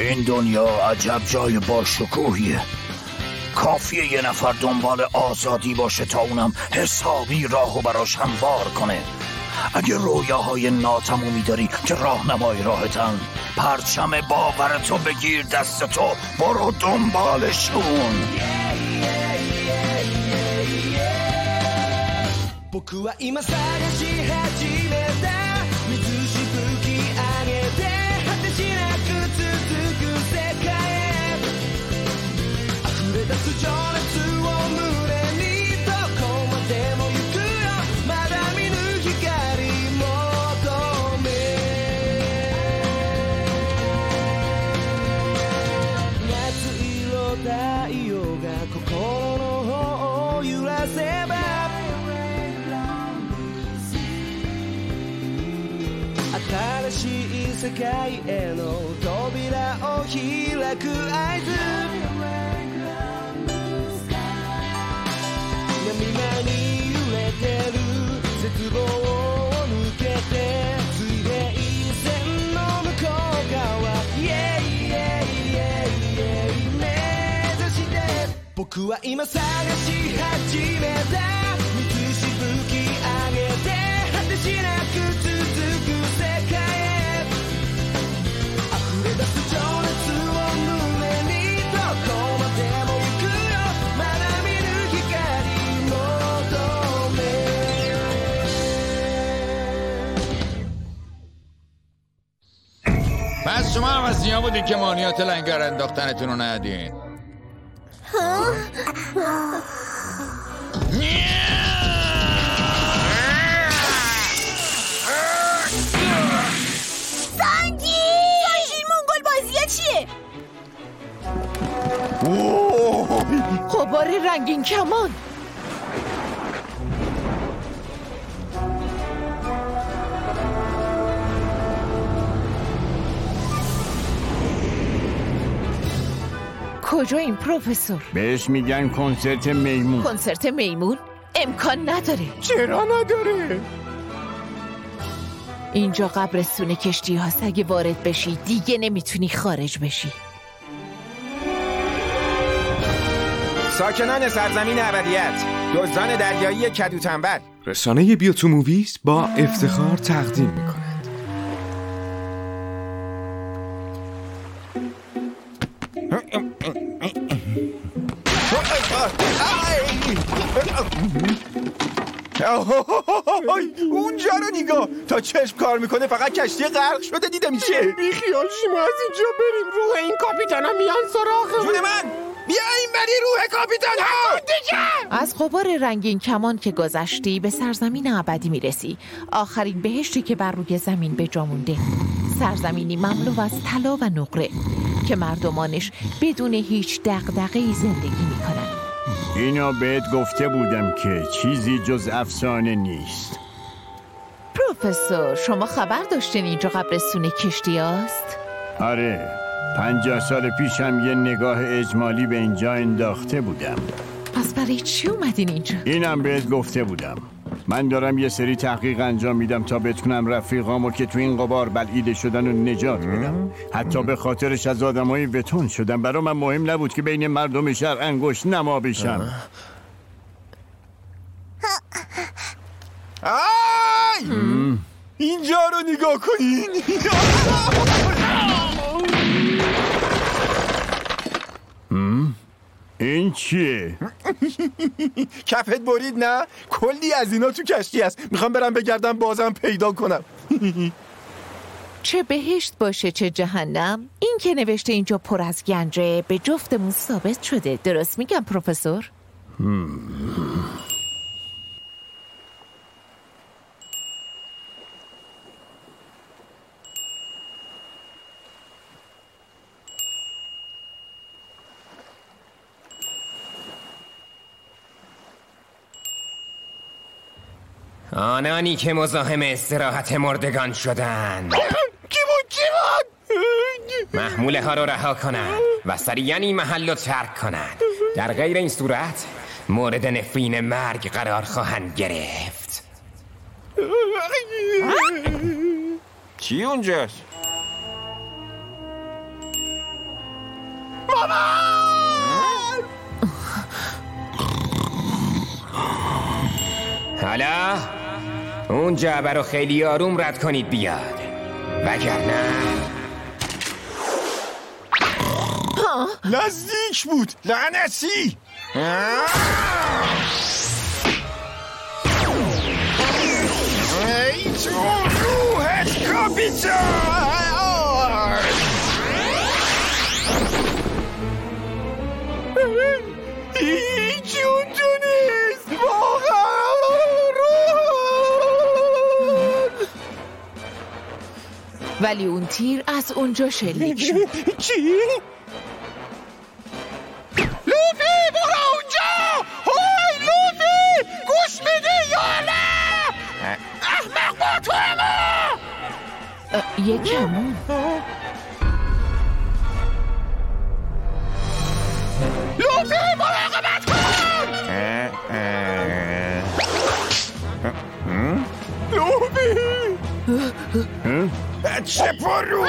این دنیا عجب جای باشکوهیه. کافیه یه نفر دنبال آزادی باشه تا اونم حسابی راهو براش هموار کنه. اگه رویاهای ناتمومی داری که راهنمای راهتن، پرچم باورتو بگیر دست تو، برو دنبالشون. 僕は今探し始めた水しぶき上げて果てしなく続く世界へ溢れ出す情熱を胸にどこまでも行くよまだ見ぬ光求め夏色太陽が心の方を揺らせば新しい世界への扉を開く合図波間に揺れてる絶望を抜けて水平線の向こう側 Yeah, yeah, yeah, yeah 目指して僕は今探し始めた水しぶき上げて果てしなく続く پس شما هم از اینا بودین که مانیات لنگر انداختنتون رو ندین. سانجی این مونگول بازیه چیه؟ غبار رنگین کمان. کجا این پروفسور؟ بهش میگن کنسرت میمون. کنسرت میمون؟ امکان نداره. چرا نداره؟ اینجا قبرستون کشتی هاست. اگه وارد بشی دیگه نمیتونی خارج بشی. ساکنان سرزمین ابدیت، دزدان دریایی کدو تنبل. رسانه بیوتو موویز با افتخار تقدیم میکنه اونجا رو نگاه، تا چشم کار میکنه فقط کشتی غرق شده دیده میشه. بیخیال شما از اینجا بریم، روح این کاپیتان ها میان سراغمون. جون من بیاین بری روح کاپیتان ها دیگه. از غبار رنگین کمان که گذشتی به سرزمین ابدی میرسی، آخرین بهشتی که بر روی زمین به جا مونده. سرزمینی مملو از طلا و نقره که مردمانش بدون هیچ دغدغه‌ای زندگی میکنن. اینا بهت گفته بودم که چیزی جز افسانه نیست. پروفسور شما خبر داشتین اینجا قبرستون کشتی هاست؟ آره، 50 سال پیشم یه نگاه اجمالی به اینجا انداخته بودم. پس برای چی اومدین اینجا؟ اینم بهت گفته بودم. من دارم یه سری تحقیق انجام میدم تا بتونم رفیقامو که تو این غبار بلعیده شدن رو نجات بدم. حتی به خاطرش از آدمای وتون شدم. برای من مهم نبود که بین مردم شهر انگشت نما بشم. اینجا رو نگاه کنین. این چیه؟ کفت برید نه؟ کلی از اینا تو کشتی هست. میخوام برم بگردم بازم پیدا کنم. چه بهشت باشه چه جهنم، این که نوشته اینجا پر از گنجه به جفتمون ثابت شده. درست میگم پروفسور؟ آنانی که مزاحم استراحت مردگان شدند کی بود؟ محموله ها رو رها کنند و سریعا این محل رو ترک کنند. در غیر این صورت مورد نفرین مرگ قرار خواهند گرفت. چی اونجاست؟ حالا اون جعبه رو خیلی آروم رد کنید بیاد، وگرنه نزدیک بود لعنتی. ای تو روحت کاپیتان. هیچی اونجا نیست واقعا. ولی اون تیر از اونجا شلیک شد. چی؟ لوفی برو اونجا. های لوفی گوش میدی یا نه؟ احمق با تو ما. یک کمون. لوفی مراقبت کن. لوفی چه پرو.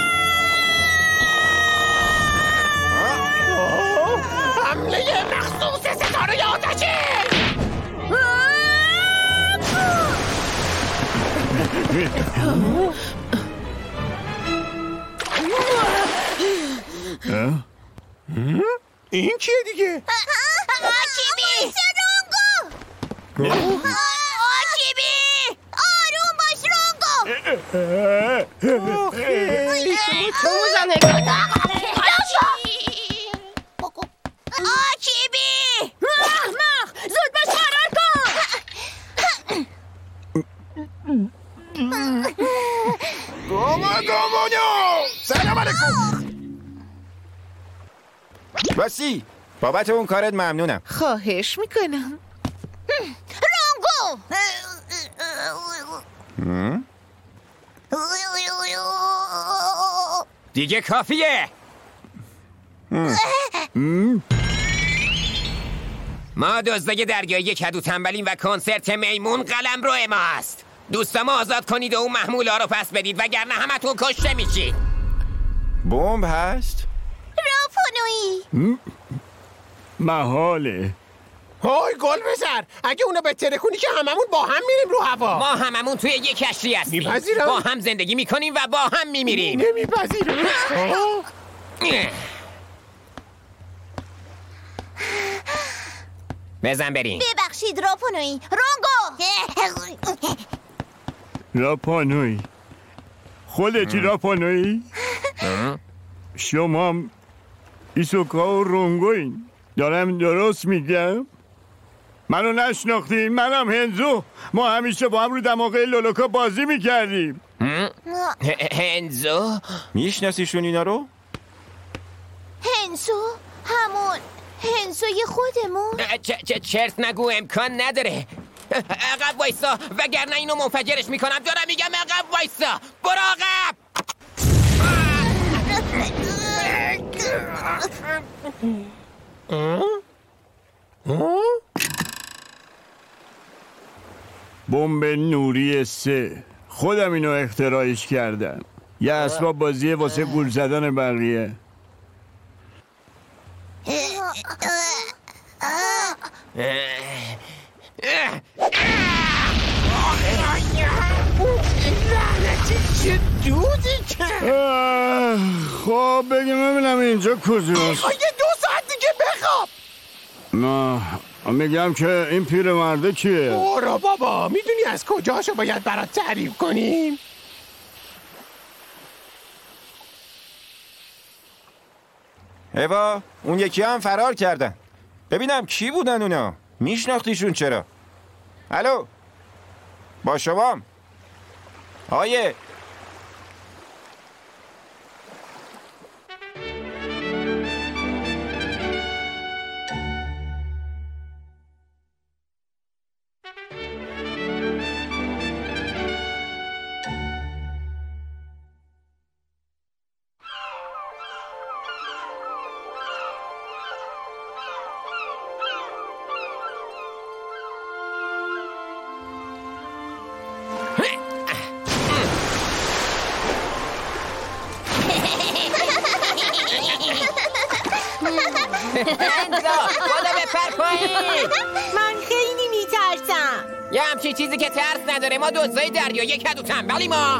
حمله مخصوص ستاره آتشی. این کیه دیگه؟ آچیبی رونگو. آچیبی آروم باش رونگو. تو زنه آچیبی احمق زود باش فرار کن. گامانو سلام علیکم. باسی بابت اون کارت ممنونم. خواهش میکنم. رونگو دیگه کافیه. ما دزدای دریایی کدو تنبلیم و کنسرت میمون قلمرو ماست. دوستامو آزاد کنید و اون محمولا رو پس بدید، وگرنه همتون کشته میشید. بمب هست؟ راپونویی محاله. های گل بزر، اگه اونو بهتره کنی که هممون با هم میریم رو هوا. ما هممون توی یک کشتی هستیم. میپذیرم. با هم زندگی میکنیم و با هم میمیریم. نمیپذیرم. بزن بریم. ببخشید راپونویی. رونگو راپانوی خودتی راپانوی؟ شما ایسوکا و رونگوین. دارم درست میگم؟ منو نشناختی؟ منم هنزو. ما همیشه با هم رو دماغه لولوکا بازی میکردیم. هنزو؟ میشناسیشون اینا رو؟ هنسو همون هنسوی خودمون. چرت نگو، امکان نداره. عقب وایسا وگرنه اینو منفجرش میکنم. دارم میگم عقب وایسا. برو عقب. بمب نوری 3 خودم اینو اختراعش کردم. یه اسباب بازیه واسه گول زدن بقیه. چه دودی که. خب بگیم ببینم اینجا کجاست. یه 2 ساعت دیگه بخواب. نه میگم که این پیرمرده کیه؟ برو بابا، میدونی از کجاشو باید برات تعریف کنیم؟ ایوا اون یکی هم فرار کردن. ببینم کی بودن اونا؟ میشناختیشون چرا؟ الو با شمام آیه. خدا بپر پایین. من خیلی میترسم. یه همچین چیزی که ترس نداره. ما دزدای دریایی کدو تنبلی ما.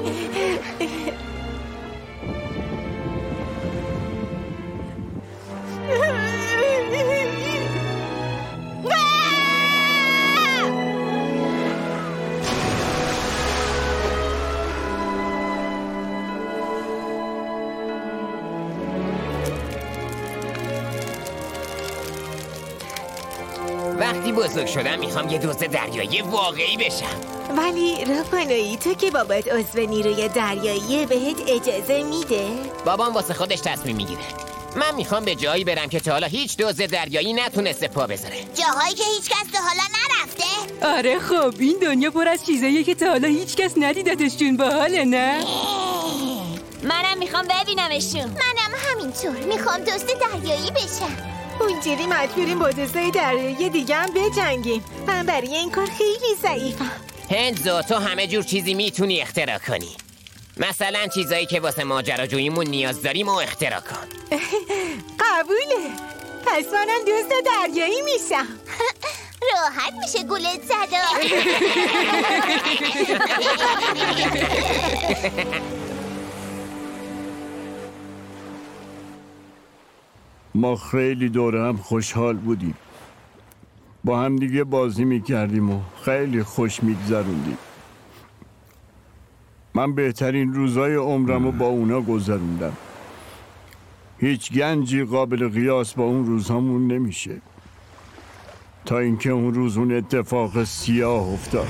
وقتی بزرگ شدم میخوام یه دزد دریایی واقعی بشم. ولی رافانویی تو که بابات عضو نیروی دریایی بهت اجازه میده؟ بابام واسه خودش تصمیم میگیره. من میخوام به جایی برم که تا حالا هیچ دزد دریایی نتونسته پا بذاره. جاهایی که هیچ کس تا حالا نرفته؟ آره خب این دنیا پر از چیزاییه که تا حالا هیچ کس ندیدتشون. باحاله نه؟ منم میخوام ببینمشون. منم همینطور میخوام دزد دریایی بشم. اونجوری مجبوریم با دزدای دریایی دیگه هم بجنگیم. من برای این کار خیلی ضعیفم. هنزو تو همه جور چیزی میتونی اختراع کنی. مثلا چیزایی که واسه ماجراجوییمون نیاز داریم و اختراع کن. قبوله. پس منم دزد دریایی میشم. راحت میشه گولت زدا. ما خیلی دوره هم خوشحال بودیم. با هم دیگه بازی میکردیم و خیلی خوش میگذروندیم. من بهترین روزای عمرم رو با اونا گذروندم. هیچ گنجی قابل قیاس با اون روزامون نمیشه. تا اینکه اون روز اون اتفاق سیاه افتاد.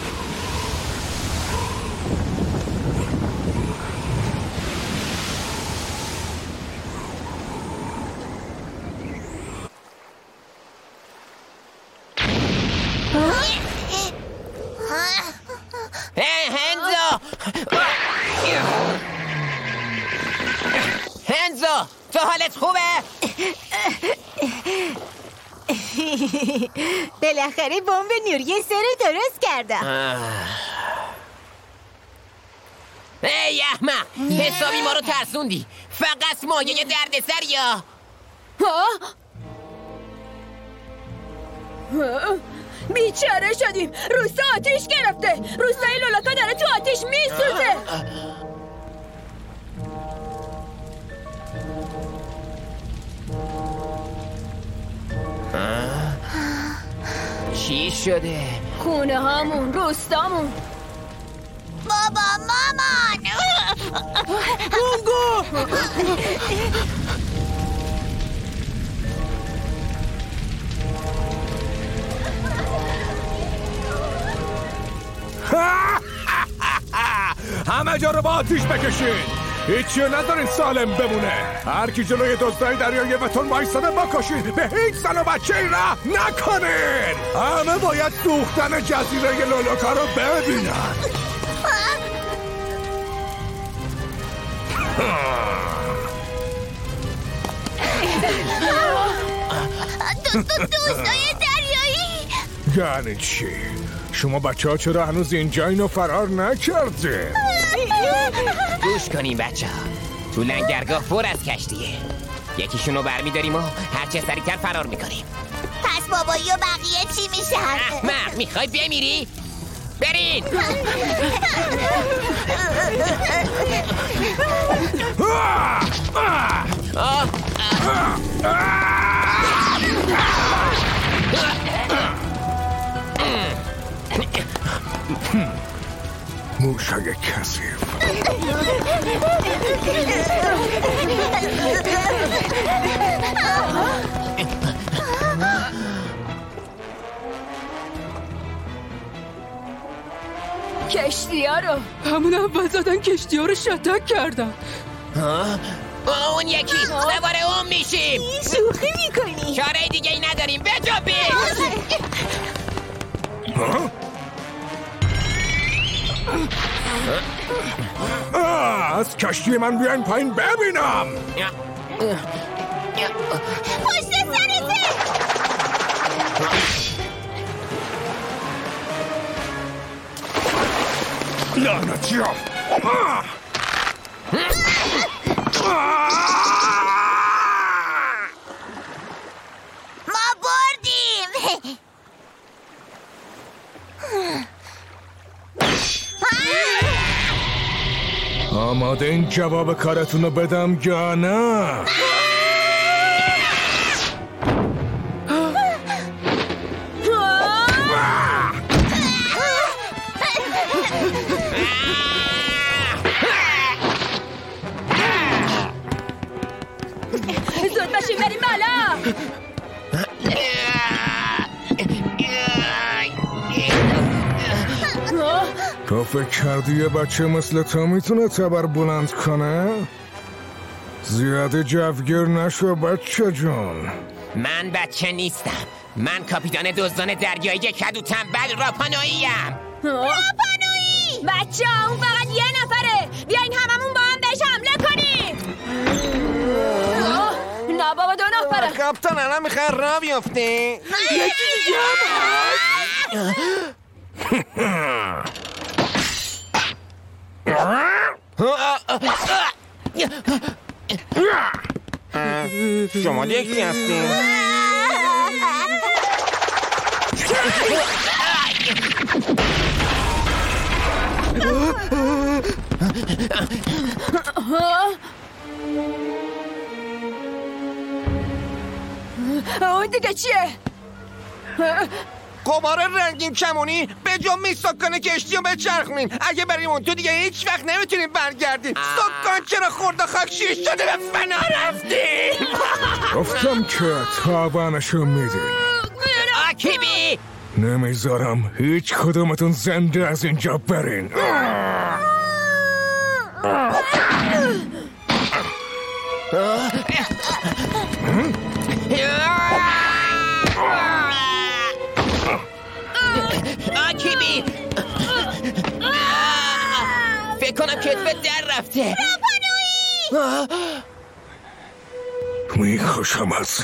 هنزو تو حالت خوبه؟ بالاخره بمب نوری سر رو درست کردم. ای احمق حسابی ما رو ترسوندی. فقط مایه دردسر یا بیچاره شدیم. روستا آتیش گرفته. روستای لولاکا داره تو آتیش میسوزه. چی شده؟ خونه هامون، روستامون. بابا مامان مونگو همه جا رو با آتیش بکشین. هیچی نذارین سالم بمونه. هر کی جلوی دزدای دریایی بتون وایساده بکشید. به هیچ زن و بچه ای رحم نکنین. همه باید سوختن جزیره لولاکا رو ببینن. دزدای دریایی. یعنی چی؟ شما بچه ها چرا هنوز اینجا اینو فرار نکردین؟ گوش کنیم بچه ها. تو لنگرگاه پر از کشتیه. یکیشونو برمیداریم و هرچه سریعتر فرار میکنیم. پس بابایی و بقیه چی میشن؟ احمق میخوای بمیری؟ برین. موشای کثیف. کشتی ها رو همون اول زدن کشتی ها رو شتک کردن. اون یکی سوار اون میشیم. شوخی میکنی؟ چاره دیگه ای نداریم. بجنبید. از کشتی من بیاین پایین ببینم. پشت سرته. لعنتی ها. آماده این جواب کارتون رو بدم یا نه؟ زود باشیم بریم بالا. تو فکر کردی یه بچه مثل تو میتونه تبر بلند کنه؟ زیاده جوگیر نشو بچه جون. من بچه نیستم. من کاپیتان دزدان دریایی کدو تنبل راپانوییم. راپانویی بچه اون فقط یه نفره. بیاین هممون با هم بهش حمله کنیم. نه بابا 2 نفره. کاپتان الان میخواه را بیفته. یکی دیگه شما یکی هستین. اون دیگه چیه؟ غبار رنگین کمونی به جا می سکان کشتی رو بچرخونین. اگه بریم اون تو دیگه هیچ وقت نمیتونیم برگردیم. سکان چرا خورد و خاک شیر شده به فنا رفتیم. گفتم که تاوانشو میدین. آکیبی نمیذارم هیچ کدومتون زنده از اینجا برین. آکیبی فکر کنم کتفت در رفته. میخوشم از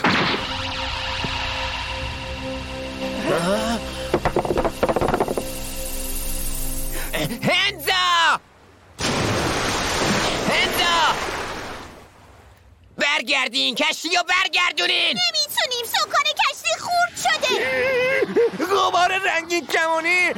هنزا برگردین کشتی رو برگردونین. نمیتونیم سکان کشتی خورد شده. غبار رنگین کمونی.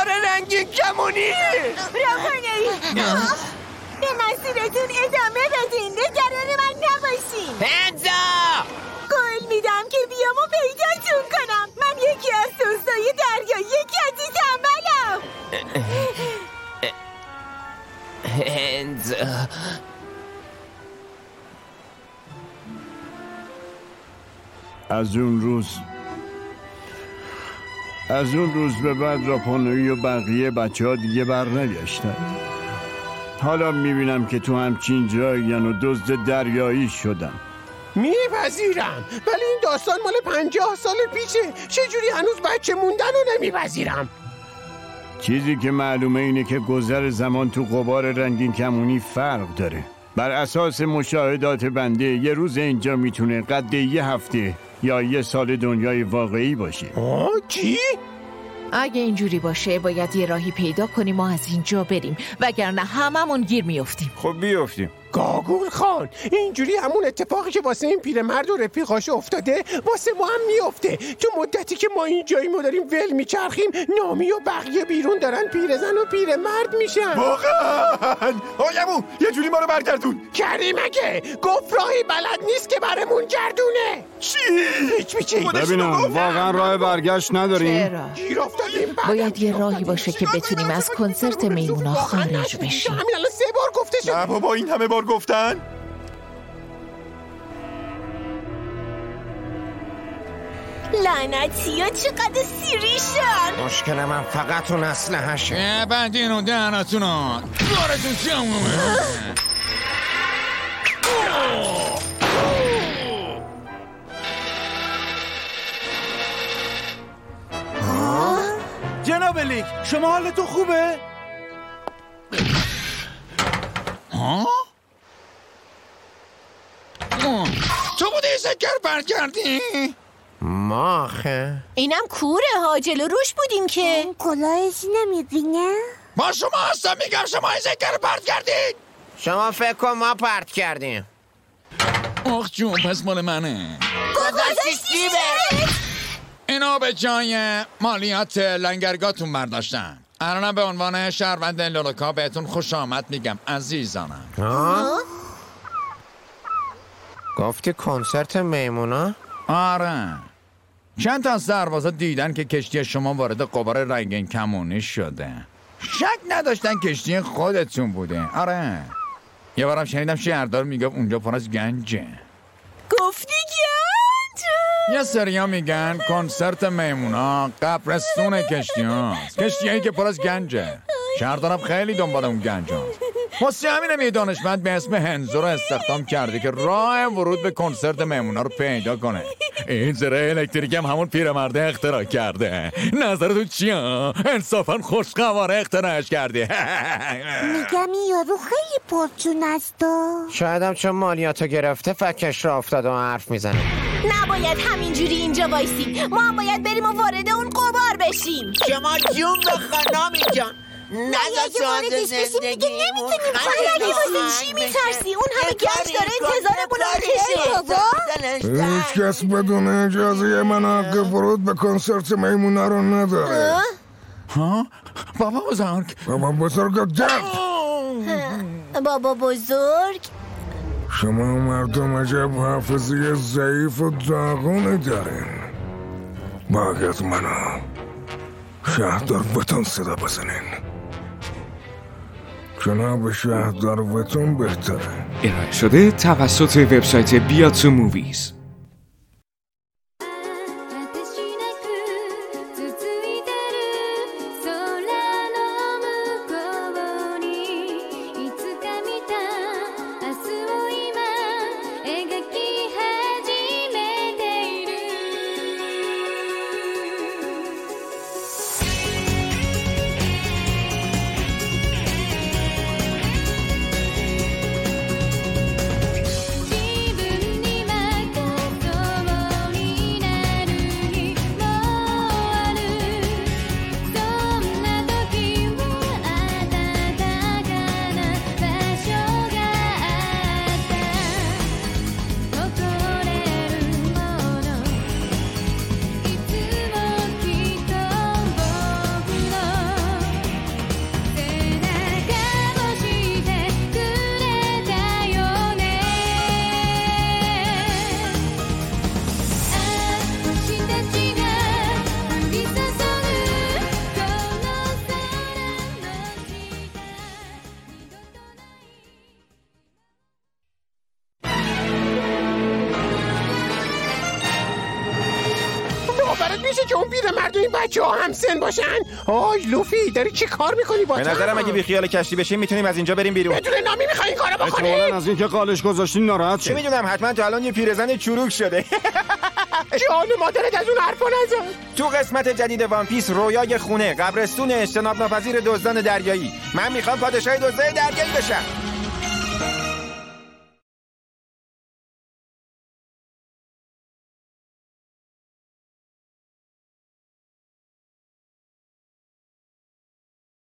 راپانویی به مسیرتون ادامه بدین. نگران من نباشین. هنزا قول میدم که بیامو پیداتون کنم. من یکی از دوستای دریایی کدو تنبلم. هنزا از اون روز به بعد راپانویی و بقیه بچه ها دیگه بر نگشتن. حالا میبینم که تو همچین جایین و دزد دریایی شدن. میپذیرم، ولی این داستان مال 50 سال پیشه. چجوری هنوز بچه موندن رو نمیپذیرم. چیزی که معلومه اینه که گذر زمان تو غبار رنگین کمونی فرق داره. بر اساس مشاهدات بنده یه روز اینجا میتونه قد 1 هفته یا 1 سال دنیای واقعی باشه. چی؟ اگه اینجوری باشه باید یه راهی پیدا کنیم و از اینجا بریم، وگرنه هممون گیر میافتیم. خب بیافتیم. گاگول خان، اینجوری همون اتفاقی که واسه این پیرمرد و رفیقاش افتاده واسه ما هم میافته. تو مدتی که ما اینجایی ما داریم ول میچرخیم، نامی و بقیه بیرون دارن پیرزن و پیرمرد میشن. واقعا آیمو یه جوری ما رو برگردون. کریمکه گفت راهی بلد نیست که برمون گردونه. چی؟ هیچ ببینم واقعا راه برگشت نداریم. چرا؟ گیر افتادیم. باید یه راهی باشه که بتونیم از کنسرت میمونا خارج بشیم. همین الان 3 بار گفته شد. نه بابا این همه بار گفتن. لعنتی ها چقدر سیریشن. مشکل من فقط اون اسلحه‌شه. بندین و دهنتونو دارتون تمومه. جناب لیک، شما حالتون خوبه؟ تو بوده سکر برگردی؟ ما آخه اینم کوره ها، جلو روش بودیم که. کلاهش نمیبینه؟ ما شما هستم میگم شما این سکر پرت کردین. شما فکر کن ما پرت کردیم. آخ جون پس مال منه. گذاشتی اینا به جای مالیات لنگرگاتون برداشتن. الان به عنوان شهروند لولوکا بهتون خوش آمد میگم عزیزانم. گفتی کنسرت میمونا؟ آره. چند تا از سربازا دیدن که کشتی شما وارد غبار رنگین کمونی شده. شک نداشتن کشتی خودتون بوده. آره. یه بارم شنیدم شهردار میگه اونجا پر از گنجه. گفتی گنج؟ یه سریا میگن کنسرت میمونا قبرستون کشتی هاست. کشتی هایی که پر از گنجه. شهردارم خیلی دنبال اون گنج هاست. واسه همینم یه دانشمند به اسم هنزو رو استخدام کرده که راه ورود به کنسرت میمونا رو پیدا کنه. این زره الکتریک هم همون پیرمرده اختراع کرده. نظرتون چیه؟ انصافا خوشگواره اختراعش کرده. میگم این یارو خیلی پرچون است. شاید هم چون مالیاتو گرفته فکش را افتاد و حرف میزنه. نباید همینجوری اینجا وایسیم. ما هم باید بریم و وارد اون غبار بشیم. شما جون بخوا نامی جان. اگه واردش بشیم دیگه نمیتونیم. اگه واسه چی میترسی؟ اون همه گنج داره انتظارمون رو میشه. هیچ کس بدون اجازه من حق ورود به کنسرت میمونا رو نداره. ها؟ بابا بزرگ. بابا بزرگ درد. بابا بزرگ؟ شما مردم عجب حافظه ضعیف و داغونی دارین. باید منو شهردار وطن صدا بزنین. جناب شهردار وطن بهتره. ارائه شده توسط وبسایت بیاتسو موویز. باورت میشه که اون پیرمرد و این بچه‌ها هم سن باشن؟ آی لوفی داری چی کار میکنی با به نظرم اگه بی خیال کشتی بشیم میتونیم از اینجا بریم بیرون. بدون نامی میخوای این کارو بکنی؟ احتمالاً از اینکه قالش گذاشتین ناراحت شد. چه میدونم حتما تا الان یه پیرزن چروک شده. جان مادرت از اون حرفا نزن. تو قسمت جدید وان پیس رویای خونه، قبرستون اجتناب ناپذیر دزدان دریایی. من میخوام پادشاه دزدای دریایی بشم.